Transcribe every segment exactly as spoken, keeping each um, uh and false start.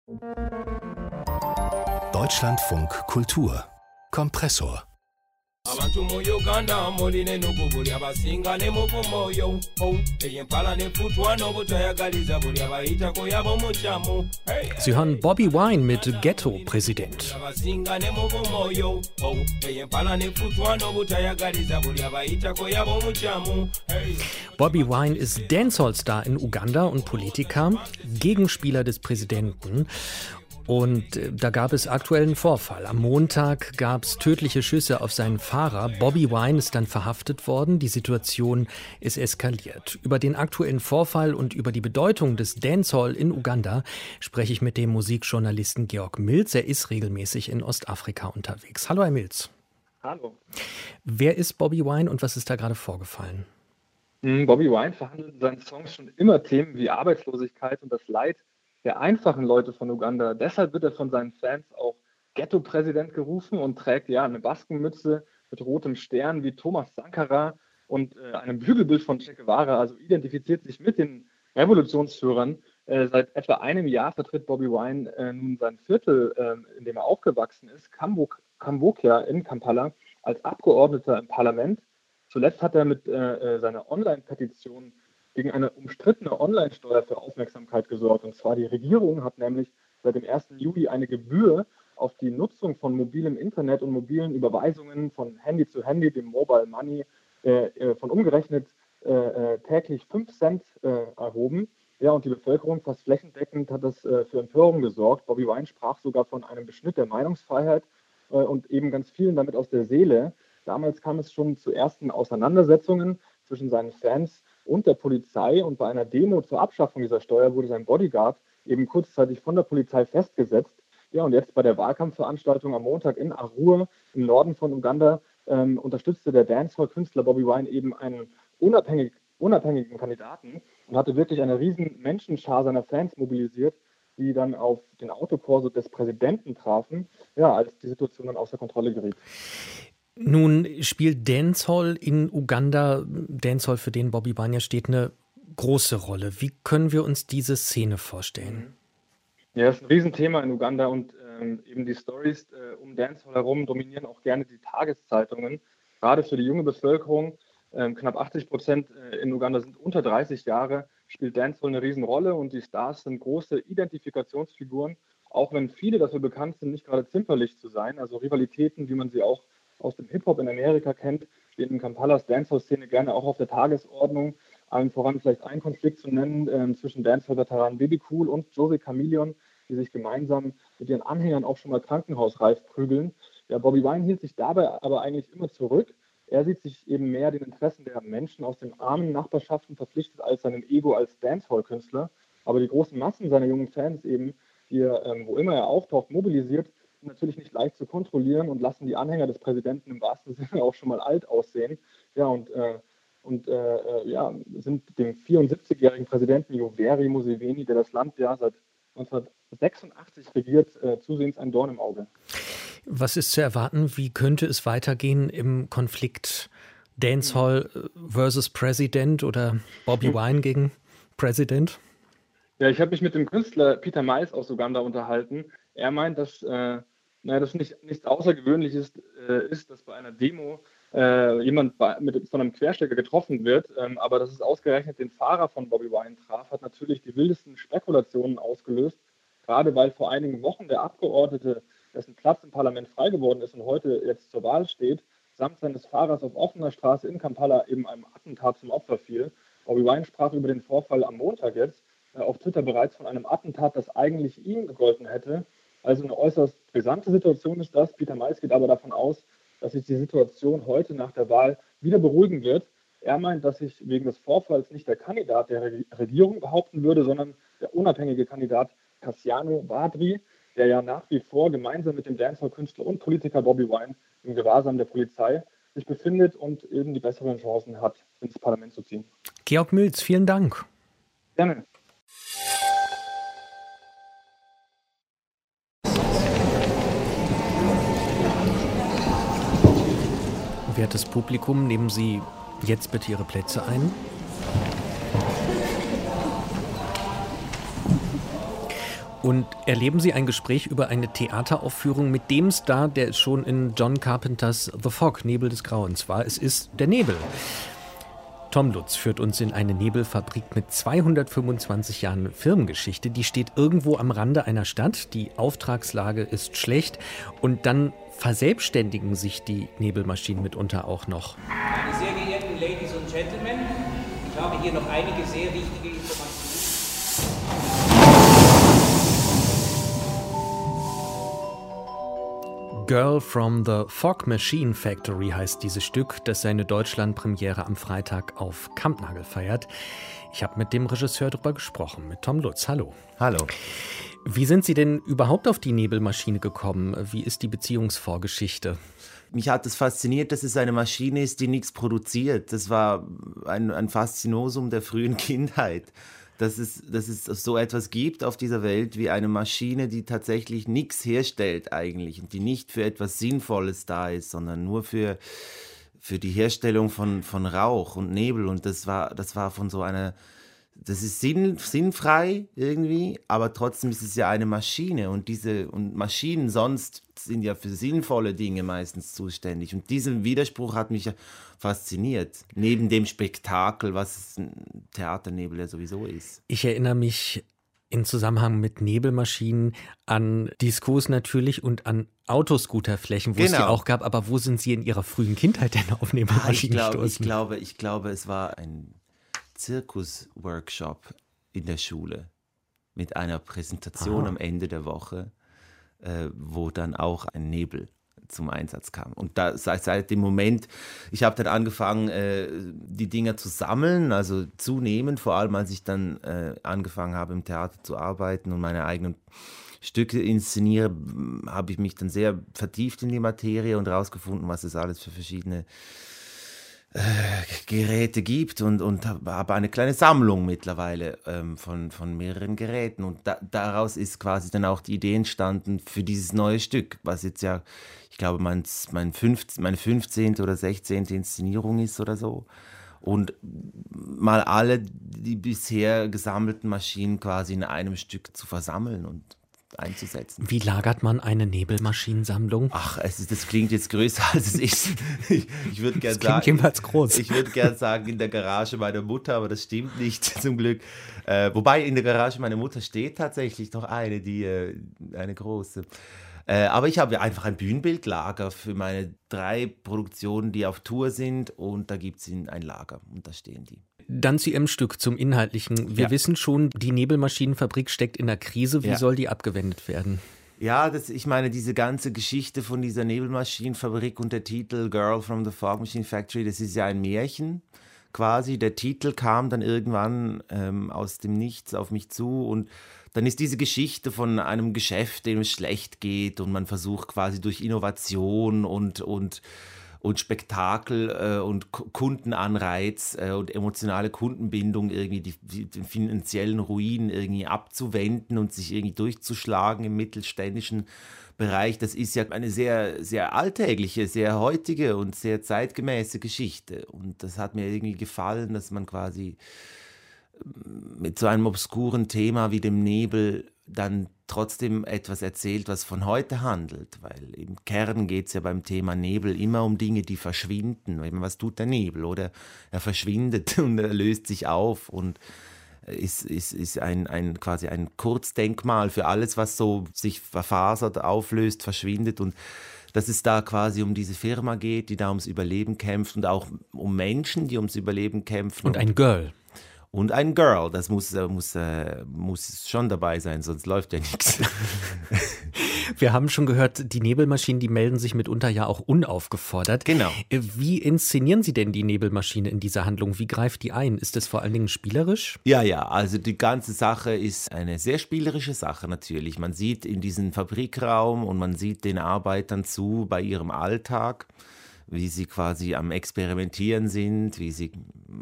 Deutschlandfunk Kultur Kompressor. Abantu mu Uganda muline n'okubuli abasinga ne muvumoyo empala n'effutwa n'obutayagaliza buli abayitako yabo mukyamu. Sie hören Bobby Wine mit Ghetto-Präsident. Abasinga ne muvumoyo empala n'effutwa n'obutayagaliza buli abayitako yabo mukyamu. Bobby Wine ist Dancehall-Star in Uganda und Politiker, Gegenspieler des Präsidenten. Und da gab es aktuellen Vorfall. Am Montag gab es tödliche Schüsse auf seinen Fahrer. Bobby Wine ist dann verhaftet worden. Die Situation ist eskaliert. Über den aktuellen Vorfall und über die Bedeutung des Dancehall in Uganda spreche ich mit dem Musikjournalisten Georg Milz. Er ist regelmäßig in Ostafrika unterwegs. Hallo, Herr Milz. Hallo. Wer ist Bobby Wine und was ist da gerade vorgefallen? Bobby Wine verhandelt in seinen Songs schon immer Themen wie Arbeitslosigkeit und das Leid der einfachen Leute von Uganda. Deshalb wird er von seinen Fans auch Ghetto-Präsident gerufen und trägt ja eine Baskenmütze mit rotem Stern wie Thomas Sankara und äh, einem Bügelbild von Che Guevara, also identifiziert sich mit den Revolutionsführern. Äh, seit etwa einem Jahr vertritt Bobby Wine äh, nun sein Viertel, äh, in dem er aufgewachsen ist, Kambok, Kambokia in Kampala, als Abgeordneter im Parlament. Zuletzt hat er mit äh, seiner Online-Petition gegen eine umstrittene Online-Steuer für Aufmerksamkeit gesorgt. Und zwar die Regierung hat nämlich seit dem ersten Juli eine Gebühr auf die Nutzung von mobilem Internet und mobilen Überweisungen von Handy zu Handy, dem Mobile Money, äh, von umgerechnet äh, täglich fünf Cent äh, erhoben. Ja, und die Bevölkerung fast flächendeckend hat das äh, für Empörung gesorgt. Bobby Wine sprach sogar von einem Beschnitt der Meinungsfreiheit äh, und eben ganz vielen damit aus der Seele. Damals kam es schon zu ersten Auseinandersetzungen zwischen seinen Fans und der Polizei, und bei einer Demo zur Abschaffung dieser Steuer wurde sein Bodyguard eben kurzzeitig von der Polizei festgesetzt. Ja, und jetzt bei der Wahlkampfveranstaltung am Montag in Arua im Norden von Uganda ähm, unterstützte der Dancehall-Künstler Bobby Wine eben einen unabhängig, unabhängigen Kandidaten und hatte wirklich eine riesen Menschenschar seiner Fans mobilisiert, die dann auf den Autokorso des Präsidenten trafen, ja, als die Situation dann außer Kontrolle geriet. Nun spielt Dancehall in Uganda, Dancehall, für den Bobby Wine steht, eine große Rolle. Wie können wir uns diese Szene vorstellen? Ja, das ist ein Riesenthema in Uganda und ähm, eben die Storys äh, um Dancehall herum dominieren auch gerne die Tageszeitungen. Gerade für die junge Bevölkerung, ähm, knapp achtzig Prozent in Uganda sind unter dreißig Jahre, spielt Dancehall eine Riesenrolle und die Stars sind große Identifikationsfiguren, auch wenn viele dafür bekannt sind, nicht gerade zimperlich zu sein. Also Rivalitäten, wie man sie auch aus dem Hip-Hop in Amerika kennt, stehen in Kampalas Dancehall-Szene gerne auch auf der Tagesordnung. Allen voran vielleicht einen Konflikt zu nennen äh, zwischen Dancehall-Veteranen Baby Cool und Jose Chameleon, die sich gemeinsam mit ihren Anhängern auch schon mal krankenhausreif prügeln. Ja, Bobby Wine hielt sich dabei aber eigentlich immer zurück. Er sieht sich eben mehr den Interessen der Menschen aus den armen Nachbarschaften verpflichtet als seinem Ego als Dancehall-Künstler. Aber die großen Massen seiner jungen Fans eben, die er, ähm, wo immer er auftaucht, mobilisiert, natürlich nicht leicht zu kontrollieren und lassen die Anhänger des Präsidenten im wahrsten Sinne auch schon mal alt aussehen. Ja, und, äh, und äh, ja, sind dem vierundsiebzigjährigen Präsidenten Yoweri Museveni, der das Land ja seit neunzehnhundertsechsundachtzig regiert, äh, zusehends ein Dorn im Auge. Was ist zu erwarten? Wie könnte es weitergehen im Konflikt Dancehall versus Präsident oder Bobby Wine gegen Präsident? Ja, ich habe mich mit dem Künstler Peter Miles aus Uganda unterhalten. Er meint, dass äh, naja, das nicht, nichts Außergewöhnliches äh, ist, dass bei einer Demo äh, jemand bei, mit, von einem Querstecker getroffen wird. Ähm, aber dass es ausgerechnet den Fahrer von Bobby Wine traf, hat natürlich die wildesten Spekulationen ausgelöst. Gerade weil vor einigen Wochen der Abgeordnete, dessen Platz im Parlament frei geworden ist und heute jetzt zur Wahl steht, samt seines Fahrers auf offener Straße in Kampala eben einem Attentat zum Opfer fiel. Bobby Wine sprach über den Vorfall am Montag jetzt äh, auf Twitter bereits von einem Attentat, das eigentlich ihm gegolten hätte. Also eine äußerst brisante Situation ist das. Peter Miles geht aber davon aus, dass sich die Situation heute nach der Wahl wieder beruhigen wird. Er meint, dass sich wegen des Vorfalls nicht der Kandidat der Regierung behaupten würde, sondern der unabhängige Kandidat Cassiano Wadri, der ja nach wie vor gemeinsam mit dem Dancehall-Künstler und Politiker Bobby Wine im Gewahrsam der Polizei sich befindet und eben die besseren Chancen hat, ins Parlament zu ziehen. Georg Milz, vielen Dank. Gerne. Wertes Publikum, nehmen Sie jetzt bitte Ihre Plätze ein. Und erleben Sie ein Gespräch über eine Theateraufführung mit dem Star, der schon in John Carpenters The Fog, Nebel des Grauens war. Es ist der Nebel. Tom Lutz führt uns in eine Nebelfabrik mit zweihundertfünfundzwanzig Jahren Firmengeschichte. Die steht irgendwo am Rande einer Stadt. Die Auftragslage ist schlecht. Und dann verselbstständigen sich die Nebelmaschinen mitunter auch noch. Meine sehr geehrten Ladies und Gentlemen, ich habe hier noch einige sehr wichtige Informationen. Girl from the Fog Machine Factory heißt dieses Stück, das seine Deutschlandpremiere am Freitag auf Kampnagel feiert. Ich habe mit dem Regisseur darüber gesprochen, mit Tom Lutz. Hallo. Hallo. Wie sind Sie denn überhaupt auf die Nebelmaschine gekommen? Wie ist die Beziehungsvorgeschichte? Mich hat es fasziniert, dass es eine Maschine ist, die nichts produziert. Das war ein, ein Faszinosum der frühen Kindheit. Dass es, dass es so etwas gibt auf dieser Welt wie eine Maschine, die tatsächlich nichts herstellt eigentlich und die nicht für etwas Sinnvolles da ist, sondern nur für, für die Herstellung von, von Rauch und Nebel. Und das war, das war von so einer, das ist sinn, sinnfrei irgendwie, aber trotzdem ist es ja eine Maschine und diese und Maschinen sonst sind ja für sinnvolle Dinge meistens zuständig. Und diesen Widerspruch hat mich fasziniert, neben dem Spektakel, was ein Theaternebel ja sowieso ist. Ich erinnere mich im Zusammenhang mit Nebelmaschinen an Diskos natürlich und an Autoscooterflächen, wo genau. es die auch gab. Aber wo sind Sie in Ihrer frühen Kindheit denn auf Nebelmaschinen ich glaube, gestoßen? Ich glaube, ich glaube, es war ein Zirkusworkshop in der Schule mit einer Präsentation Aha. am Ende der Woche, äh, wo dann auch ein Nebel zum Einsatz kam. Und da, seit, seit dem Moment, ich habe dann angefangen, äh, die Dinger zu sammeln, also zu nehmen, vor allem als ich dann äh, angefangen habe, im Theater zu arbeiten und meine eigenen Stücke inszeniere, habe ich mich dann sehr vertieft in die Materie und herausgefunden, was es alles für verschiedene äh, Geräte gibt und, und habe eine kleine Sammlung mittlerweile ähm, von, von mehreren Geräten. Und da, daraus ist quasi dann auch die Idee entstanden für dieses neue Stück, was jetzt ja, ich glaube, mein, mein fünfzehnte, meine fünfzehnte oder sechzehnte Inszenierung ist oder so. Und mal alle die bisher gesammelten Maschinen quasi in einem Stück zu versammeln und einzusetzen. Wie lagert man eine Nebelmaschinensammlung? Ach, es ist, das klingt jetzt größer, als es ist. Ich, ich würde gerne sagen, jedenfalls groß. Ich würde gerne sagen, in der Garage meiner Mutter, aber das stimmt nicht, zum Glück. Äh, wobei in der Garage meiner Mutter steht tatsächlich noch eine, die äh, eine große. Äh, aber ich habe einfach ein Bühnenbildlager für meine drei Produktionen, die auf Tour sind, und da gibt es ein Lager und da stehen die. Dann zu Ihrem Stück, zum Inhaltlichen. Wir ja. wissen schon, die Nebelmaschinenfabrik steckt in der Krise. Wie ja. soll die abgewendet werden? Ja, das, ich meine, diese ganze Geschichte von dieser Nebelmaschinenfabrik und der Titel Girl from the Fog Machine Factory, das ist ja ein Märchen quasi. Der Titel kam dann irgendwann ähm, aus dem Nichts auf mich zu und dann ist diese Geschichte von einem Geschäft, dem es schlecht geht und man versucht quasi durch Innovation und, und, und Spektakel äh, und K- Kundenanreiz äh, und emotionale Kundenbindung irgendwie die, die, den finanziellen Ruin irgendwie abzuwenden und sich irgendwie durchzuschlagen im mittelständischen Bereich. Das ist ja eine sehr, sehr alltägliche, sehr heutige und sehr zeitgemäße Geschichte. Und das hat mir irgendwie gefallen, dass man quasi mit so einem obskuren Thema wie dem Nebel dann trotzdem etwas erzählt, was von heute handelt. Weil im Kern geht es ja beim Thema Nebel immer um Dinge, die verschwinden. Was tut der Nebel? Oder er verschwindet und er löst sich auf und ist, ist, ist ein, ein, quasi ein Kurzdenkmal für alles, was so sich verfasert, auflöst, verschwindet. Und dass es da quasi um diese Firma geht, die da ums Überleben kämpft und auch um Menschen, die ums Überleben kämpfen. Und ein Girl. Und ein Girl, das muss, muss, muss schon dabei sein, sonst läuft ja nichts. Wir haben schon gehört, die Nebelmaschinen, die melden sich mitunter ja auch unaufgefordert. Genau. Wie inszenieren Sie denn die Nebelmaschine in dieser Handlung? Wie greift die ein? Ist das vor allen Dingen spielerisch? Ja, ja, also die ganze Sache ist eine sehr spielerische Sache natürlich. Man sieht in diesem Fabrikraum und man sieht den Arbeitern zu bei ihrem Alltag, wie sie quasi am Experimentieren sind, wie sie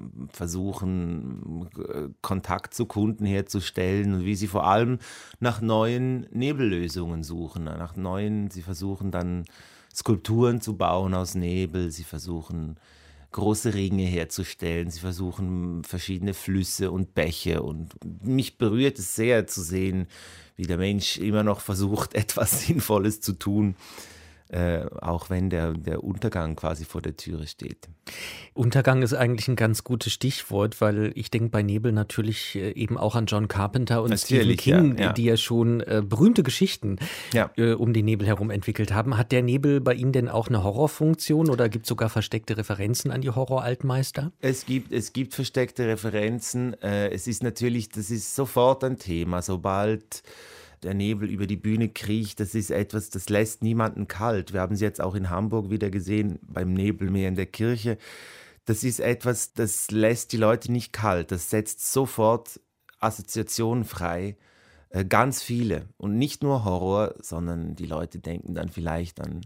versuchen, Kontakt zu Kunden herzustellen und wie sie vor allem nach neuen Nebellösungen suchen, nach neuen, sie versuchen dann Skulpturen zu bauen aus Nebel, sie versuchen große Ringe herzustellen. Sie versuchen verschiedene Flüsse und Bäche. Und mich berührt es sehr zu sehen, wie der Mensch immer noch versucht, etwas Sinnvolles zu tun. Äh, auch wenn der, der Untergang quasi vor der Türe steht. Untergang ist eigentlich ein ganz gutes Stichwort, weil ich denke bei Nebel natürlich äh, eben auch an John Carpenter und natürlich, Stephen King, ja, ja. die ja schon äh, berühmte Geschichten ja. äh, um den Nebel herum entwickelt haben. Hat der Nebel bei Ihnen denn auch eine Horrorfunktion oder gibt es sogar versteckte Referenzen an die Horror-Altmeister? Es gibt, es gibt versteckte Referenzen. Äh, es ist natürlich, das ist sofort ein Thema, sobald der Nebel über die Bühne kriecht, das ist etwas, das lässt niemanden kalt. Wir haben es jetzt auch in Hamburg wieder gesehen, beim Nebelmeer in der Kirche. Das ist etwas, das lässt die Leute nicht kalt. Das setzt sofort Assoziationen frei. Äh, ganz viele. Und nicht nur Horror, sondern die Leute denken dann vielleicht an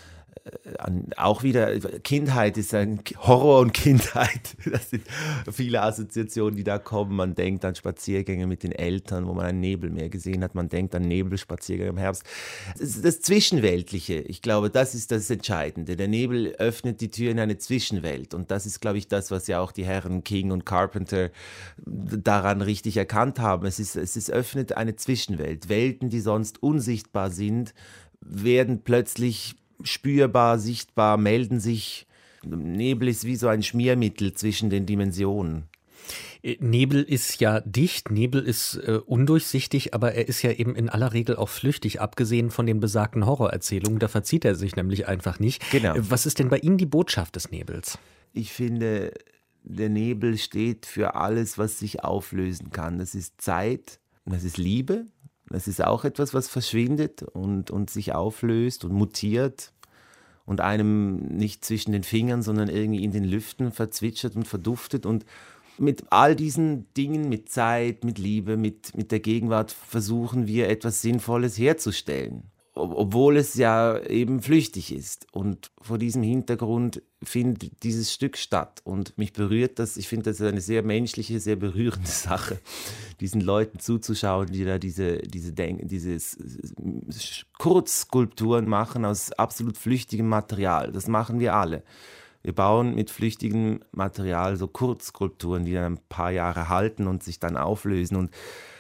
An, auch wieder, Kindheit ist ein Horror und Kindheit. Das sind viele Assoziationen, die da kommen. Man denkt an Spaziergänge mit den Eltern, wo man ein Nebelmeer gesehen hat. Man denkt an Nebelspaziergänge im Herbst. Das, das Zwischenweltliche, ich glaube, das ist das Entscheidende. Der Nebel öffnet die Tür in eine Zwischenwelt. Und das ist, glaube ich, das, was ja auch die Herren King und Carpenter daran richtig erkannt haben. Es ist, es ist öffnet eine Zwischenwelt. Welten, die sonst unsichtbar sind, werden plötzlich spürbar, sichtbar, melden sich. Nebel ist wie so ein Schmiermittel zwischen den Dimensionen. Nebel ist ja dicht, Nebel ist äh, undurchsichtig, aber er ist ja eben in aller Regel auch flüchtig, abgesehen von den besagten Horrorerzählungen. Da verzieht er sich nämlich einfach nicht. Genau. Was ist denn bei Ihnen die Botschaft des Nebels? Ich finde, der Nebel steht für alles, was sich auflösen kann. Das ist Zeit, das ist Liebe. Das ist auch etwas, was verschwindet und, und sich auflöst und mutiert und einem nicht zwischen den Fingern, sondern irgendwie in den Lüften verzwitschert und verduftet. Und mit all diesen Dingen, mit Zeit, mit Liebe, mit, mit der Gegenwart versuchen wir etwas Sinnvolles herzustellen. Obwohl es ja eben flüchtig ist. Und vor diesem Hintergrund findet dieses Stück statt. Und mich berührt das, ich finde das eine sehr menschliche, sehr berührende Sache, diesen Leuten zuzuschauen, die da diese, diese, Denk- diese Kurzskulpturen machen aus absolut flüchtigem Material. Das machen wir alle. Wir bauen mit flüchtigem Material so Kurzskulpturen, die dann ein paar Jahre halten und sich dann auflösen. Und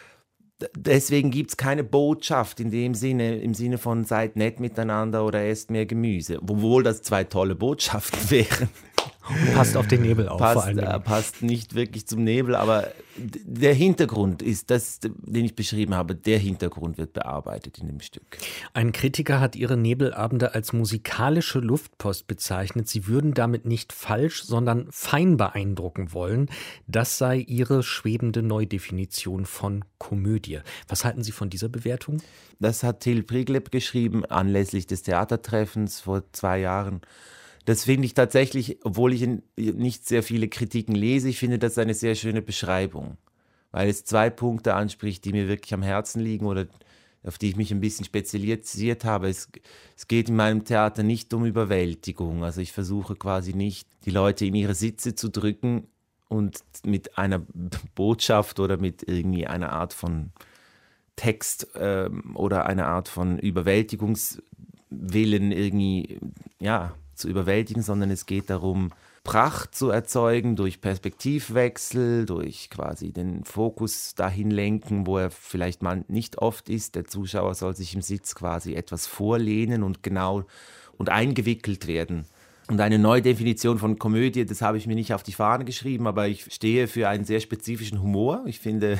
deswegen gibt es keine Botschaft in dem Sinne, im Sinne von seid nett miteinander oder esst mehr Gemüse. Obwohl das zwei tolle Botschaften wären. Passt auf den Nebel auf, passt, vor allem. Äh, passt nicht wirklich zum Nebel, aber d- der Hintergrund ist das, den ich beschrieben habe, der Hintergrund wird bearbeitet in dem Stück. Ein Kritiker hat ihre Nebelabende als musikalische Luftpost bezeichnet. Sie würden damit nicht falsch, sondern fein beeindrucken wollen. Das sei ihre schwebende Neudefinition von Komödie. Was halten Sie von dieser Bewertung? Das hat Till Prigleb geschrieben anlässlich des Theatertreffens vor zwei Jahren. Das finde ich tatsächlich, obwohl ich nicht sehr viele Kritiken lese, ich finde das eine sehr schöne Beschreibung, weil es zwei Punkte anspricht, die mir wirklich am Herzen liegen oder auf die ich mich ein bisschen spezialisiert habe. Es, es geht in meinem Theater nicht um Überwältigung, also ich versuche quasi nicht, die Leute in ihre Sitze zu drücken und mit einer Botschaft oder mit irgendwie einer Art von Text ähm, oder einer Art von Überwältigungswillen irgendwie, ja, zu überwältigen, sondern es geht darum, Pracht zu erzeugen durch Perspektivwechsel, durch quasi den Fokus dahin lenken, wo er vielleicht mal nicht oft ist. Der Zuschauer soll sich im Sitz quasi etwas vorlehnen und genau und eingewickelt werden. Und eine Neudefinition von Komödie, das habe ich mir nicht auf die Fahne geschrieben, aber ich stehe für einen sehr spezifischen Humor. Ich finde,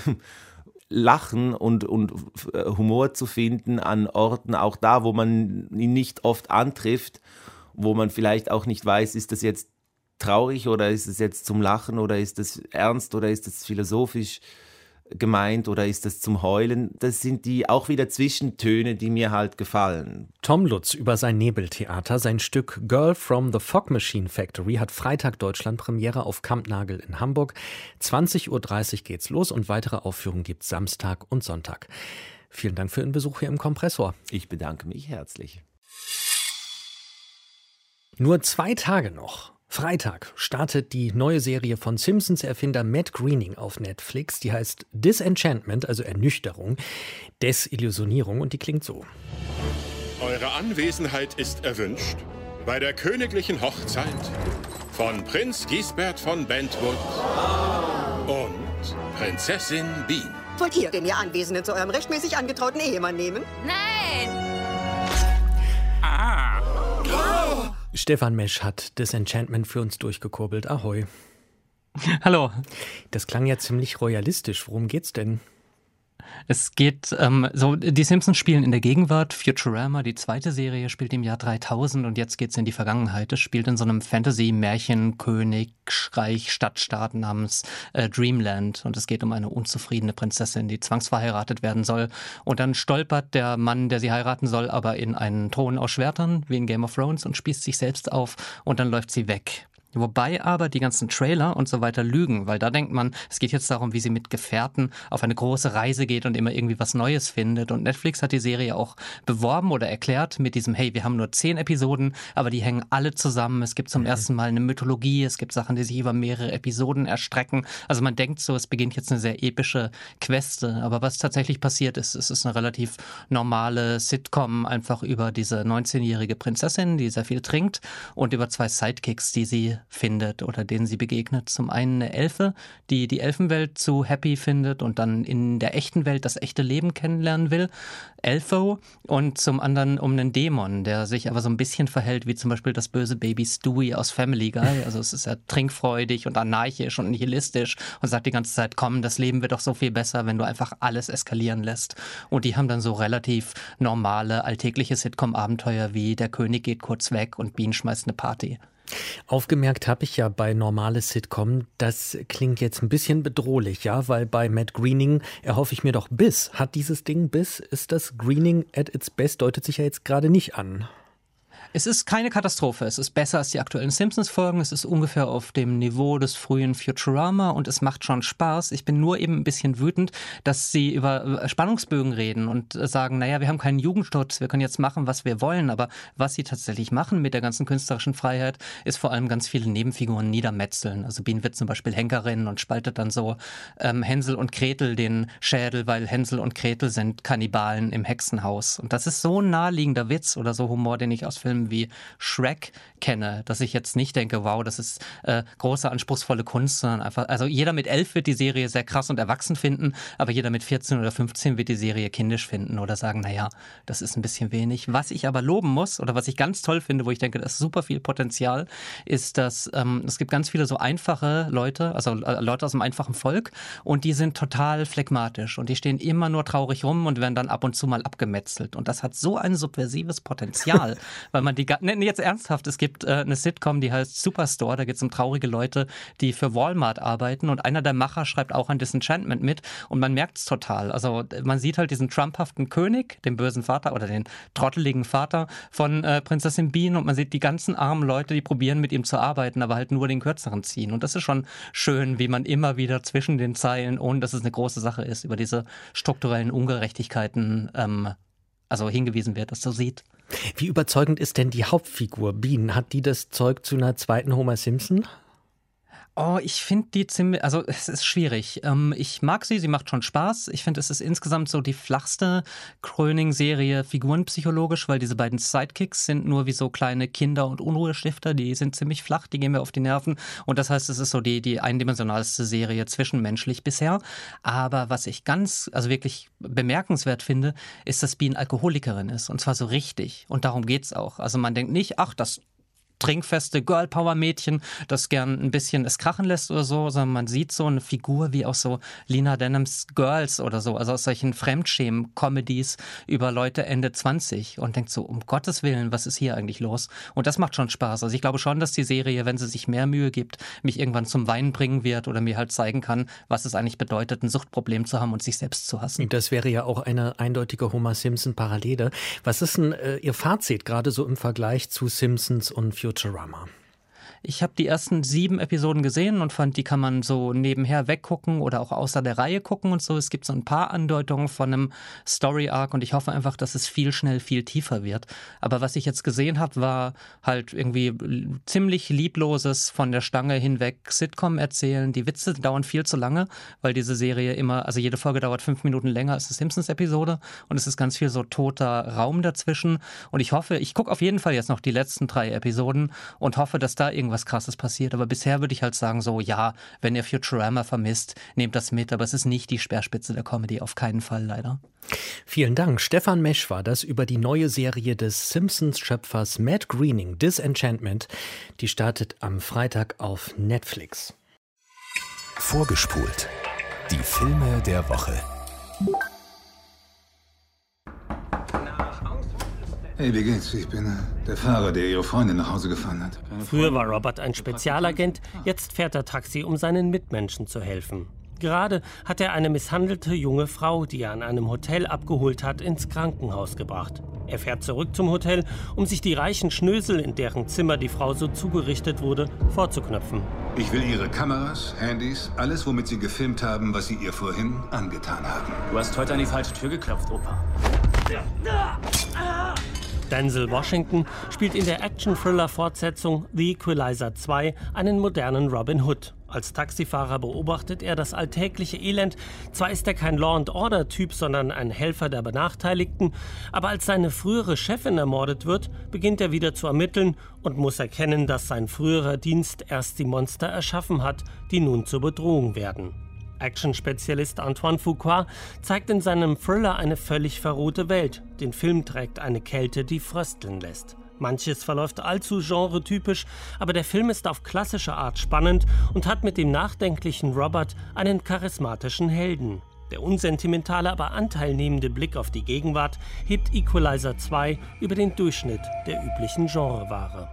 Lachen und, und Humor zu finden an Orten, auch da, wo man ihn nicht oft antrifft, wo man vielleicht auch nicht weiß, ist das jetzt traurig oder ist es jetzt zum Lachen oder ist das ernst oder ist das philosophisch gemeint oder ist das zum Heulen? Das sind die auch wieder Zwischentöne, die mir halt gefallen. Tom Lutz über sein Nebeltheater. Sein Stück Girl from the Fog Machine Factory hat Freitag Deutschlandpremiere auf Kampnagel in Hamburg. zwanzig Uhr dreißig geht's los und weitere Aufführungen gibt's Samstag und Sonntag. Vielen Dank für Ihren Besuch hier im Kompressor. Ich bedanke mich herzlich. Nur zwei Tage noch. Freitag startet die neue Serie von Simpsons-Erfinder Matt Groening auf Netflix. Die heißt Disenchantment, also Ernüchterung, Desillusionierung und die klingt so. Eure Anwesenheit ist erwünscht bei der königlichen Hochzeit von Prinz Gisbert von Bentwood und Prinzessin Bean. Wollt ihr den ihr Anwesenden zu eurem rechtmäßig angetrauten Ehemann nehmen? Nein! Ah! Oh. Stefan Mesch hat Disenchantment für uns durchgekurbelt. Ahoi. Hallo. Das klang ja ziemlich royalistisch. Worum geht's denn? Es geht ähm, so, die Simpsons spielen in der Gegenwart. Futurama, die zweite Serie, spielt im Jahr dreitausend und jetzt geht's in die Vergangenheit. Es spielt in so einem Fantasy-Märchen-Königreich, Stadtstaat namens äh, Dreamland und es geht um eine unzufriedene Prinzessin, die zwangsverheiratet werden soll. Und dann stolpert der Mann, der sie heiraten soll, aber in einen Thron aus Schwertern, wie in Game of Thrones, und spießt sich selbst auf und dann läuft sie weg. Wobei aber die ganzen Trailer und so weiter lügen, weil da denkt man, es geht jetzt darum, wie sie mit Gefährten auf eine große Reise geht und immer irgendwie was Neues findet. Und Netflix hat die Serie auch beworben oder erklärt mit diesem, hey, wir haben nur zehn Episoden, aber die hängen alle zusammen. Es gibt zum mhm. ersten Mal eine Mythologie, es gibt Sachen, die sich über mehrere Episoden erstrecken. Also man denkt so, es beginnt jetzt eine sehr epische Queste. Aber was tatsächlich passiert ist, es ist eine relativ normale Sitcom, einfach über diese neunzehnjährige Prinzessin, die sehr viel trinkt, und über zwei Sidekicks, die sie findet oder denen sie begegnet. Zum einen eine Elfe, die die Elfenwelt zu happy findet und dann in der echten Welt das echte Leben kennenlernen will. Elfo. Und zum anderen um einen Dämon, der sich aber so ein bisschen verhält wie zum Beispiel das böse Baby Stewie aus Family Guy. Also es ist ja trinkfreudig und anarchisch und nihilistisch und sagt die ganze Zeit, komm, das Leben wird doch so viel besser, wenn du einfach alles eskalieren lässt. Und die haben dann so relativ normale, alltägliche Sitcom-Abenteuer wie der König geht kurz weg und Bean schmeißt eine Party. Aufgemerkt habe ich ja bei normales Sitcom, das klingt jetzt ein bisschen bedrohlich, ja, weil bei Matt Groening erhoffe ich mir doch Biss. Hat dieses Ding Biss? Ist das Groening at its best? Deutet sich ja jetzt gerade nicht an. Es ist keine Katastrophe. Es ist besser als die aktuellen Simpsons-Folgen. Es ist ungefähr auf dem Niveau des frühen Futurama und es macht schon Spaß. Ich bin nur eben ein bisschen wütend, dass sie über Spannungsbögen reden und sagen, naja, wir haben keinen Jugendschutz, wir können jetzt machen, was wir wollen. Aber was sie tatsächlich machen mit der ganzen künstlerischen Freiheit, ist vor allem ganz viele Nebenfiguren niedermetzeln. Also Bean wird zum Beispiel Henkerin und spaltet dann so ähm, Hänsel und Gretel den Schädel, weil Hänsel und Gretel sind Kannibalen im Hexenhaus. Und das ist so ein naheliegender Witz oder so Humor, den ich aus Filmen wie Shrek kenne, dass ich jetzt nicht denke, wow, das ist äh, große, anspruchsvolle Kunst, sondern einfach, also jeder mit elf wird die Serie sehr krass und erwachsen finden, aber jeder mit vierzehn oder fünfzehn wird die Serie kindisch finden oder sagen, naja, das ist ein bisschen wenig. Was ich aber loben muss oder was ich ganz toll finde, wo ich denke, das ist super viel Potenzial, ist, dass ähm, es gibt ganz viele so einfache Leute, also äh, Leute aus dem einfachen Volk und die sind total phlegmatisch und die stehen immer nur traurig rum und werden dann ab und zu mal abgemetzelt und das hat so ein subversives Potenzial, weil man die, ne, jetzt ernsthaft, es gibt äh, eine Sitcom, die heißt Superstore, da geht es um traurige Leute, die für Walmart arbeiten und einer der Macher schreibt auch an Disenchantment mit und man merkt es total, also man sieht halt diesen trumphaften König, den bösen Vater oder den trotteligen Vater von äh, Prinzessin Bean und man sieht die ganzen armen Leute, die probieren mit ihm zu arbeiten, aber halt nur den kürzeren ziehen und das ist schon schön, wie man immer wieder zwischen den Zeilen, ohne dass es eine große Sache ist, über diese strukturellen Ungerechtigkeiten ähm, also hingewiesen wird, dass so sieht. Wie überzeugend ist denn die Hauptfigur Bean? Hat die das Zeug zu einer zweiten Homer Simpson? Oh, ich finde die ziemlich, also es ist schwierig. Ähm, ich mag sie, sie macht schon Spaß. Ich finde, es ist insgesamt so die flachste Groening-Serie figurenpsychologisch, weil diese beiden Sidekicks sind nur wie so kleine Kinder- und Unruhestifter. Die sind ziemlich flach, die gehen mir auf die Nerven. Und das heißt, es ist so die, die eindimensionalste Serie zwischenmenschlich bisher. Aber was ich ganz, also wirklich bemerkenswert finde, ist, dass Bean Alkoholikerin ist. Und zwar so richtig. Und darum geht's auch. Also man denkt nicht, ach, das trinkfeste Girl-Power-Mädchen, das gern ein bisschen es krachen lässt oder so, sondern man sieht so eine Figur wie aus so Lena Dunhams Girls oder so, also aus solchen Fremdschämen-Comedies über Leute Ende zwanzig und denkt so, um Gottes Willen, was ist hier eigentlich los? Und das macht schon Spaß. Also ich glaube schon, dass die Serie, wenn sie sich mehr Mühe gibt, mich irgendwann zum Weinen bringen wird oder mir halt zeigen kann, was es eigentlich bedeutet, ein Suchtproblem zu haben und sich selbst zu hassen. Das wäre ja auch eine eindeutige Homer-Simpson-Parallele. Was ist denn äh, Ihr Fazit gerade so im Vergleich zu Simpsons und Futurama? Ich habe die ersten sieben Episoden gesehen und fand, die kann man so nebenher weggucken oder auch außer der Reihe gucken und so. Es gibt so ein paar Andeutungen von einem Story-Arc und ich hoffe einfach, dass es viel schnell viel tiefer wird. Aber was ich jetzt gesehen habe, war halt irgendwie ziemlich liebloses von der Stange hinweg Sitcom erzählen. Die Witze dauern viel zu lange, weil diese Serie immer, also jede Folge dauert fünf Minuten länger als eine Simpsons-Episode und es ist ganz viel so toter Raum dazwischen. Und ich hoffe, ich gucke auf jeden Fall jetzt noch die letzten drei Episoden und hoffe, dass da irgendwas irgendwas Krasses passiert. Aber bisher würde ich halt sagen, so, ja, wenn ihr Futurama vermisst, nehmt das mit. Aber es ist nicht die Speerspitze der Comedy, auf keinen Fall leider. Vielen Dank. Stefan Mesch war das über die neue Serie des Simpsons-Schöpfers Matt Groening, Disenchantment. Die startet am Freitag auf Netflix. Vorgespult. Die Filme der Woche. Hey, wie geht's? Ich bin der Fahrer, der Ihre Freundin nach Hause gefahren hat. Früher war Robert ein Spezialagent, jetzt fährt er Taxi, um seinen Mitmenschen zu helfen. Gerade hat er eine misshandelte junge Frau, die er an einem Hotel abgeholt hat, ins Krankenhaus gebracht. Er fährt zurück zum Hotel, um sich die reichen Schnösel, in deren Zimmer die Frau so zugerichtet wurde, vorzuknöpfen. Ich will Ihre Kameras, Handys, alles, womit Sie gefilmt haben, was Sie ihr vorhin angetan haben. Du hast heute an die falsche Tür geklopft, Opa. Denzel Washington spielt in der Action-Thriller-Fortsetzung The Equalizer zwei einen modernen Robin Hood. Als Taxifahrer beobachtet er das alltägliche Elend. Zwar ist er kein Law-and-Order-Typ, sondern ein Helfer der Benachteiligten, aber als seine frühere Chefin ermordet wird, beginnt er wieder zu ermitteln und muss erkennen, dass sein früherer Dienst erst die Monster erschaffen hat, die nun zur Bedrohung werden. Action-Spezialist Antoine Fuqua zeigt in seinem Thriller eine völlig verrohte Welt. Den Film trägt eine Kälte, die frösteln lässt. Manches verläuft allzu genretypisch, aber der Film ist auf klassische Art spannend und hat mit dem nachdenklichen Robert einen charismatischen Helden. Der unsentimentale, aber anteilnehmende Blick auf die Gegenwart hebt Equalizer zwei über den Durchschnitt der üblichen Genreware.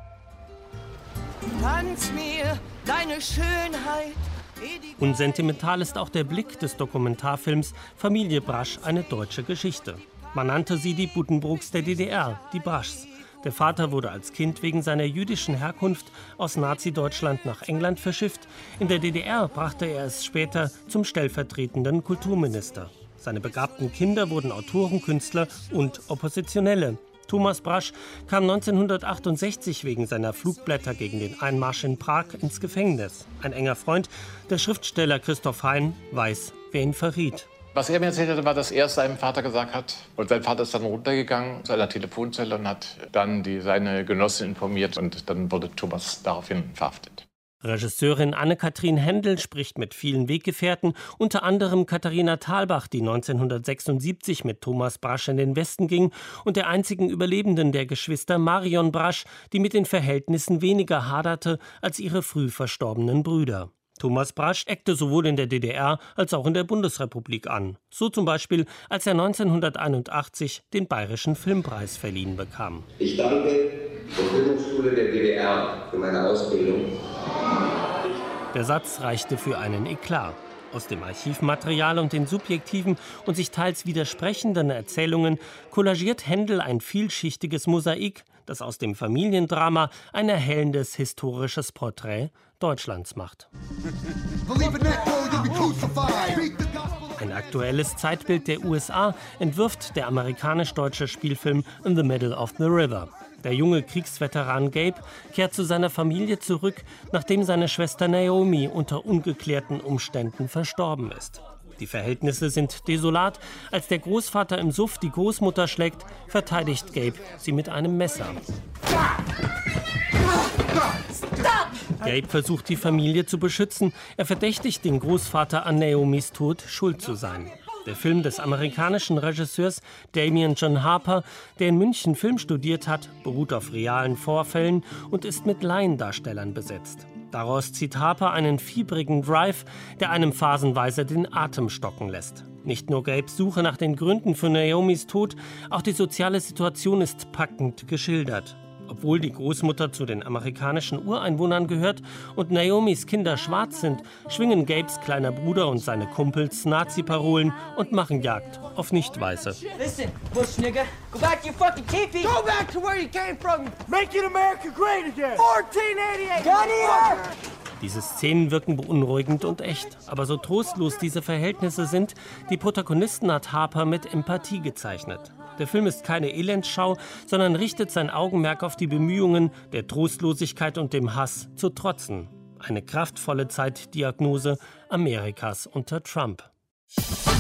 Tanz mir deine Schönheit. Unsentimental ist auch der Blick des Dokumentarfilms Familie Brasch, eine deutsche Geschichte. Man nannte sie die Buddenbrooks der D D R, die Braschs. Der Vater wurde als Kind wegen seiner jüdischen Herkunft aus Nazi-Deutschland nach England verschifft. In der D D R brachte er es später zum stellvertretenden Kulturminister. Seine begabten Kinder wurden Autoren, Künstler und Oppositionelle. Thomas Brasch kam neunzehnhundertachtundsechzig wegen seiner Flugblätter gegen den Einmarsch in Prag ins Gefängnis. Ein enger Freund, der Schriftsteller Christoph Hein, weiß, wer ihn verriet. Was er mir erzählt hatte, war, dass er es seinem Vater gesagt hat. Und sein Vater ist dann runtergegangen zu einer Telefonzelle und hat dann die, seine Genossen informiert. Und dann wurde Thomas daraufhin verhaftet. Regisseurin Anne-Kathrin Händel spricht mit vielen Weggefährten, unter anderem Katharina Thalbach, die neunzehnhundertsechsundsiebzig mit Thomas Brasch in den Westen ging, und der einzigen Überlebenden der Geschwister Marion Brasch, die mit den Verhältnissen weniger haderte als ihre früh verstorbenen Brüder. Thomas Brasch eckte sowohl in der D D R als auch in der Bundesrepublik an. So zum Beispiel, als er neunzehnhunderteinundachtzig den Bayerischen Filmpreis verliehen bekam. Ich danke der Filmhochschule der D D R für meine Ausbildung. Der Satz reichte für einen Eklat. Aus dem Archivmaterial und den subjektiven und sich teils widersprechenden Erzählungen kollagiert Händel ein vielschichtiges Mosaik, das aus dem Familiendrama ein erhellendes historisches Porträt Deutschlands macht. Ein aktuelles Zeitbild der U S A entwirft der amerikanisch-deutsche Spielfilm In the Middle of the River. Der junge Kriegsveteran Gabe kehrt zu seiner Familie zurück, nachdem seine Schwester Naomi unter ungeklärten Umständen verstorben ist. Die Verhältnisse sind desolat. Als der Großvater im Suff die Großmutter schlägt, verteidigt Gabe sie mit einem Messer. Gabe versucht, die Familie zu beschützen. Er verdächtigt den Großvater, an Naomis Tod schuld zu sein. Der Film des amerikanischen Regisseurs Damien John Harper, der in München Film studiert hat, beruht auf realen Vorfällen und ist mit Laiendarstellern besetzt. Daraus zieht Harper einen fiebrigen Drive, der einem phasenweise den Atem stocken lässt. Nicht nur Gabes Suche nach den Gründen für Naomis Tod, auch die soziale Situation ist packend geschildert. Obwohl die Großmutter zu den amerikanischen Ureinwohnern gehört und Naomis Kinder schwarz sind, schwingen Gabes kleiner Bruder und seine Kumpels Nazi-Parolen und machen Jagd auf Nicht-Weiße. Listen, bush nigga, go back to your fucking teepee. Go back to where you came from. Making America great again. fourteen eighty-eight. Got here. Diese Szenen wirken beunruhigend und echt. Aber so trostlos diese Verhältnisse sind, die Protagonisten hat Harper mit Empathie gezeichnet. Der Film ist keine Elendsschau, sondern richtet sein Augenmerk auf die Bemühungen, der Trostlosigkeit und dem Hass zu trotzen. Eine kraftvolle Zeitdiagnose Amerikas unter Trump.